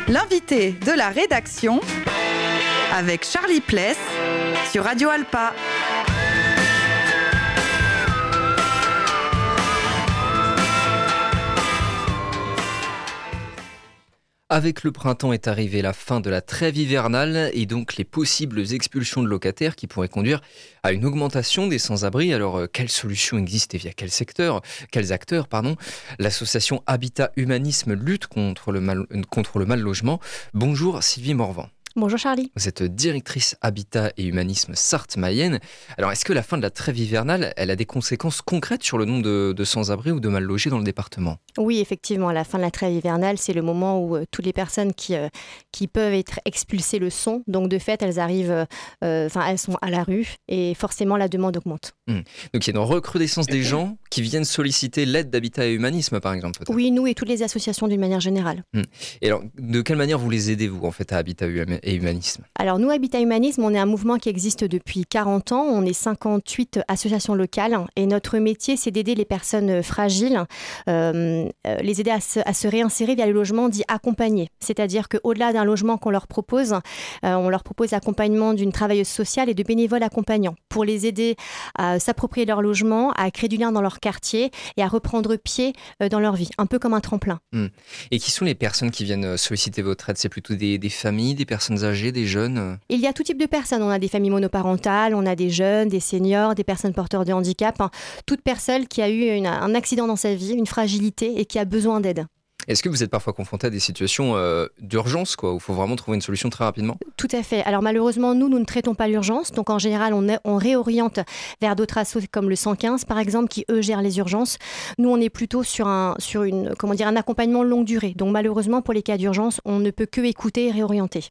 L'invité de la rédaction avec Charlie Pless sur Radio Alpa. Avec le printemps est arrivée la fin de la trêve hivernale et donc les possibles expulsions de locataires qui pourraient conduire à une augmentation des sans-abri. Alors, quelles solutions existent et via quels acteurs L'association Habitat Humanisme lutte contre le mal logement. Bonjour Sylvie Morvan. Bonjour Charlie. Vous êtes directrice Habitat et Humanisme Sarthe-Mayenne. Alors, est-ce que la fin de la trêve hivernale, elle a des conséquences concrètes sur le nombre de sans-abri ou de mal logés dans le département ? Oui, effectivement, la fin de la trêve hivernale, c'est le moment où toutes les personnes qui peuvent être expulsées le sont. Donc, de fait, elles arrivent, elles sont à la rue et forcément, la demande augmente. Donc, il y a une recrudescence des gens qui viennent solliciter l'aide d'Habitat et Humanisme, par exemple, peut-être ? Oui, nous et toutes les associations d'une manière générale. Et alors, de quelle manière vous les aidez, vous, en fait, à Habitat et Humanisme ? Alors, nous, Habitat Humanisme, on est un mouvement qui existe depuis 40 ans. On est 58 associations locales et notre métier, c'est d'aider les personnes fragiles, les aider à se réinsérer via le logement dit accompagné. C'est-à-dire qu'au-delà d'un logement qu'on leur propose, on leur propose l'accompagnement d'une travailleuse sociale et de bénévoles accompagnants pour les aider à s'approprier leur logement, à créer du lien dans leur quartier et à reprendre pied dans leur vie, un peu comme un tremplin. Et qui sont les personnes qui viennent solliciter votre aide ? C'est plutôt des familles, des personnes âgées, des jeunes ? Il y a tout type de personnes. On a des familles monoparentales, on a des jeunes, des seniors, des personnes porteurs de handicap. Toute personne qui a eu un accident dans sa vie, une fragilité et qui a besoin d'aide. Est-ce que vous êtes parfois confronté à des situations d'urgence, où il faut vraiment trouver une solution très rapidement ? Tout à fait. Alors malheureusement, nous ne traitons pas l'urgence. Donc en général, on réoriente vers d'autres assos comme le 115, par exemple, qui eux gèrent les urgences. Nous, on est plutôt sur un accompagnement longue durée. Donc malheureusement, pour les cas d'urgence, on ne peut que écouter et réorienter.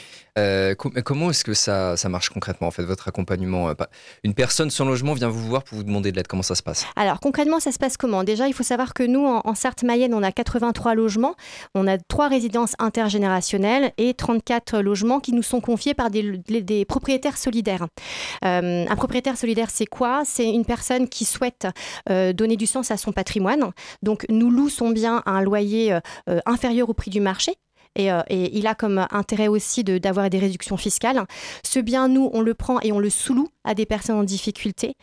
Comment est-ce que ça marche concrètement, en fait, votre accompagnement ? Une personne sans logement vient vous voir pour vous demander de l'aide. Comment ça se passe ? Alors concrètement, ça se passe comment ? Déjà, il faut savoir que nous, en Sarthe-Mayenne, on a 83 logements. On a 3 résidences intergénérationnelles et 34 logements qui nous sont confiés par des propriétaires solidaires. Un propriétaire solidaire, c'est quoi ? C'est une personne qui souhaite donner du sens à son patrimoine. Donc, nous louons son bien à un loyer inférieur au prix du marché. Et il a comme intérêt aussi d'avoir des réductions fiscales. Ce bien, nous, on le prend et on le sous-loue à des personnes en difficulté.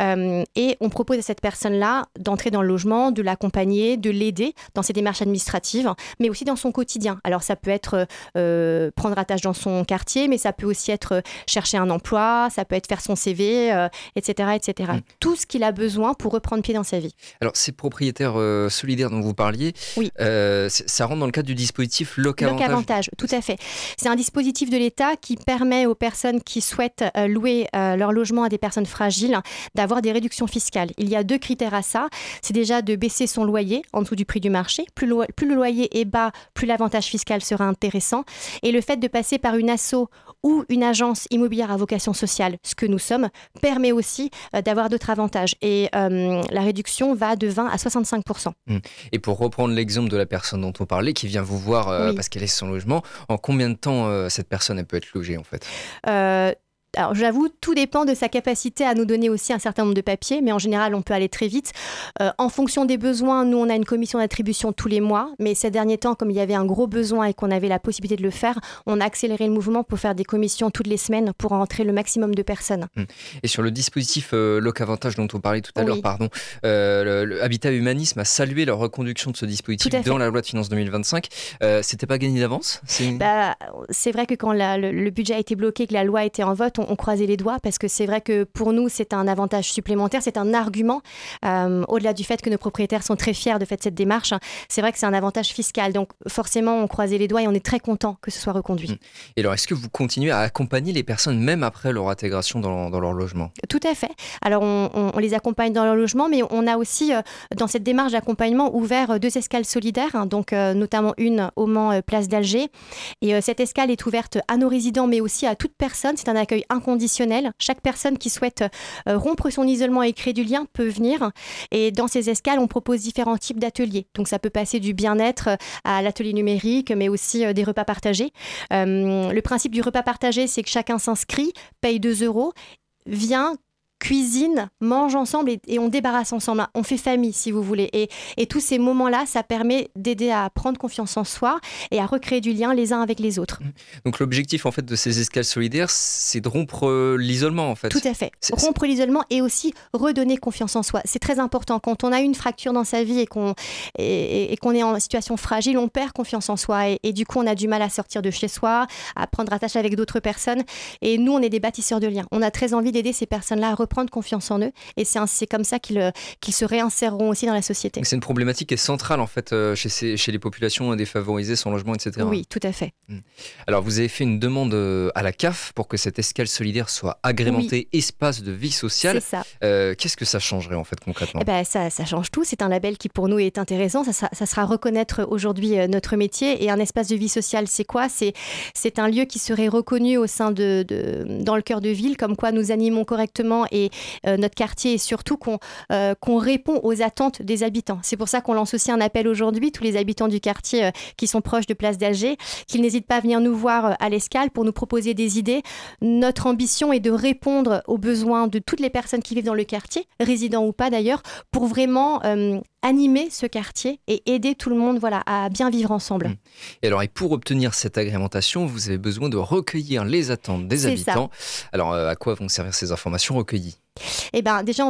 Et on propose à cette personne-là d'entrer dans le logement, de l'accompagner, de l'aider dans ses démarches administratives, mais aussi dans son quotidien. Alors, ça peut être prendre attache dans son quartier, mais ça peut aussi être chercher un emploi, ça peut être faire son CV, etc., etc. Tout ce qu'il a besoin pour reprendre pied dans sa vie. Alors, ces propriétaires solidaires dont vous parliez, oui. Ça rentre dans le cadre du dispositif Locavantage, tout à fait. C'est un dispositif de l'État qui permet aux personnes qui souhaitent louer leur logement à des personnes fragiles d'avoir des réductions fiscales. Il y a 2 critères à ça. C'est déjà de baisser son loyer en dessous du prix du marché. Plus le loyer est bas, plus l'avantage fiscal sera intéressant. Et le fait de passer par une asso ou une agence immobilière à vocation sociale, ce que nous sommes, permet aussi d'avoir d'autres avantages. Et la réduction va de 20 à 65%. Et pour reprendre l'exemple de la personne dont on parlait, qui vient vous voir parce qu'elle est sans logement, en combien de temps cette personne elle peut être logée en fait ? Alors j'avoue, tout dépend de sa capacité à nous donner aussi un certain nombre de papiers, mais en général, on peut aller très vite. En fonction des besoins, nous, on a une commission d'attribution tous les mois, mais ces derniers temps, comme il y avait un gros besoin et qu'on avait la possibilité de le faire, on a accéléré le mouvement pour faire des commissions toutes les semaines pour rentrer le maximum de personnes. Et sur le dispositif Locavantage dont on parlait tout à l'heure, le Habitat Humanisme a salué la reconduction de ce dispositif dans la loi de finances 2025. C'était pas gagné d'avance ? C'est vrai que quand le budget a été bloqué, que la loi était en vote, on croisait les doigts parce que c'est vrai que pour nous, c'est un avantage supplémentaire, c'est un argument. Au-delà du fait que nos propriétaires sont très fiers de faire cette démarche, c'est vrai que c'est un avantage fiscal. Donc forcément, on croisait les doigts et on est très content que ce soit reconduit. Et alors, est-ce que vous continuez à accompagner les personnes même après leur intégration dans leur logement ? Tout à fait. Alors, on les accompagne dans leur logement, mais on a aussi, dans cette démarche d'accompagnement, ouvert 2 escales solidaires, donc notamment une au Mans, place d'Alger. Et cette escale est ouverte à nos résidents, mais aussi à toute personne. C'est un accueil inconditionnel. Chaque personne qui souhaite rompre son isolement et créer du lien peut venir. Et dans ces escales, on propose différents types d'ateliers. Donc ça peut passer du bien-être à l'atelier numérique, mais aussi des repas partagés. Le principe du repas partagé, c'est que chacun s'inscrit, paye 2 €, vient, cuisinent, mangent ensemble et on débarrasse ensemble. On fait famille, si vous voulez. Et tous ces moments-là, ça permet d'aider à prendre confiance en soi et à recréer du lien les uns avec les autres. Donc l'objectif en fait de ces escales solidaires, c'est de rompre l'isolement en fait. Tout à fait. Rompre l'isolement et aussi redonner confiance en soi. C'est très important. Quand on a une fracture dans sa vie et qu'on est en situation fragile, on perd confiance en soi et du coup on a du mal à sortir de chez soi, à prendre attache avec d'autres personnes. Et nous, on est des bâtisseurs de liens. On a très envie d'aider ces personnes-là à reprendre confiance en eux et c'est comme ça qu'ils se réinséreront aussi dans la société. C'est une problématique qui est centrale en fait chez les populations défavorisées, sans logement, etc. Oui, tout à fait. Alors vous avez fait une demande à la CAF pour que cette escale solidaire soit agrémentée espace de vie sociale. C'est ça. Qu'est-ce que ça changerait en fait concrètement ? Ça change tout. C'est un label qui pour nous est intéressant. Ça sera reconnaître aujourd'hui notre métier. Et un espace de vie sociale, c'est quoi ? C'est un lieu qui serait reconnu au sein dans le cœur de ville, comme quoi nous animons correctement et notre quartier et surtout qu'on répond aux attentes des habitants. C'est pour ça qu'on lance aussi un appel aujourd'hui, tous les habitants du quartier qui sont proches de Place d'Alger, qu'ils n'hésitent pas à venir nous voir à l'Escale pour nous proposer des idées. Notre ambition est de répondre aux besoins de toutes les personnes qui vivent dans le quartier, résidents ou pas d'ailleurs, pour vraiment animer ce quartier et aider tout le monde à bien vivre ensemble. Et pour obtenir cette agrémentation, vous avez besoin de recueillir les attentes des habitants. Ça. Alors, à quoi vont servir ces informations recueillies ? Déjà, on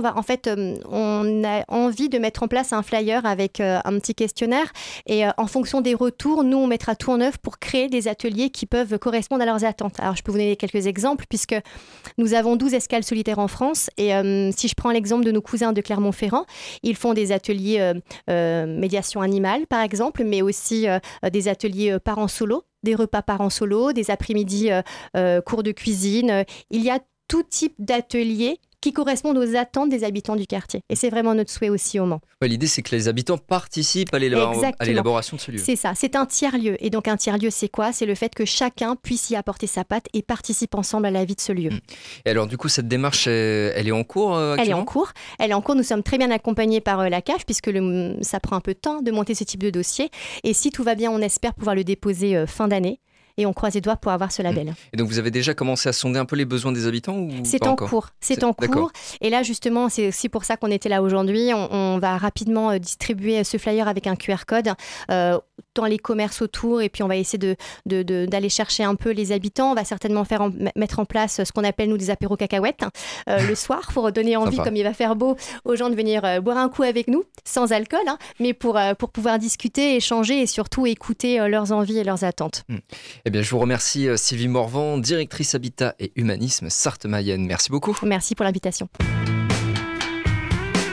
a envie de mettre en place un flyer avec un petit questionnaire et en fonction des retours, nous, on mettra tout en œuvre pour créer des ateliers qui peuvent correspondre à leurs attentes. Alors, je peux vous donner quelques exemples puisque nous avons 12 escales solidaires en France et si je prends l'exemple de nos cousins de Clermont-Ferrand, ils font des ateliers médiation animale, par exemple, mais aussi des ateliers parents solo, des repas parents solo, des après-midi cours de cuisine. Il y a tout type d'ateliers qui correspondent aux attentes des habitants du quartier. Et c'est vraiment notre souhait aussi au Mans. L'idée, c'est que les habitants participent à l'élaboration de ce lieu. C'est ça, c'est un tiers-lieu. Et donc un tiers-lieu, c'est quoi ? C'est le fait que chacun puisse y apporter sa patte et participe ensemble à la vie de ce lieu. Et alors du coup, cette démarche, elle est en cours actuellement ? Elle est en cours. Nous sommes très bien accompagnés par la CAF puisque ça prend un peu de temps de monter ce type de dossier. Et si tout va bien, on espère pouvoir le déposer fin d'année. Et on croise les doigts pour avoir ce label. Et donc vous avez déjà commencé à sonder un peu les besoins des habitants ou C'est en cours. C'est en cours. Et là justement, c'est aussi pour ça qu'on était là aujourd'hui. On va rapidement distribuer ce flyer avec un QR code dans les commerces autour et puis on va essayer d'aller chercher un peu les habitants. On va certainement mettre en place ce qu'on appelle nous des apéros cacahuètes le soir pour donner envie, comme il va faire beau, aux gens de venir boire un coup avec nous, sans alcool, mais pour pouvoir discuter, échanger et surtout écouter leurs envies et leurs attentes. Eh bien, je vous remercie Sylvie Morvan, directrice Habitat et Humanisme Sarthe-Mayenne. Merci beaucoup. Merci pour l'invitation.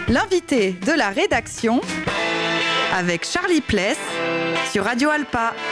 L'invité de la rédaction avec Charlie Pless sur Radio Alpa.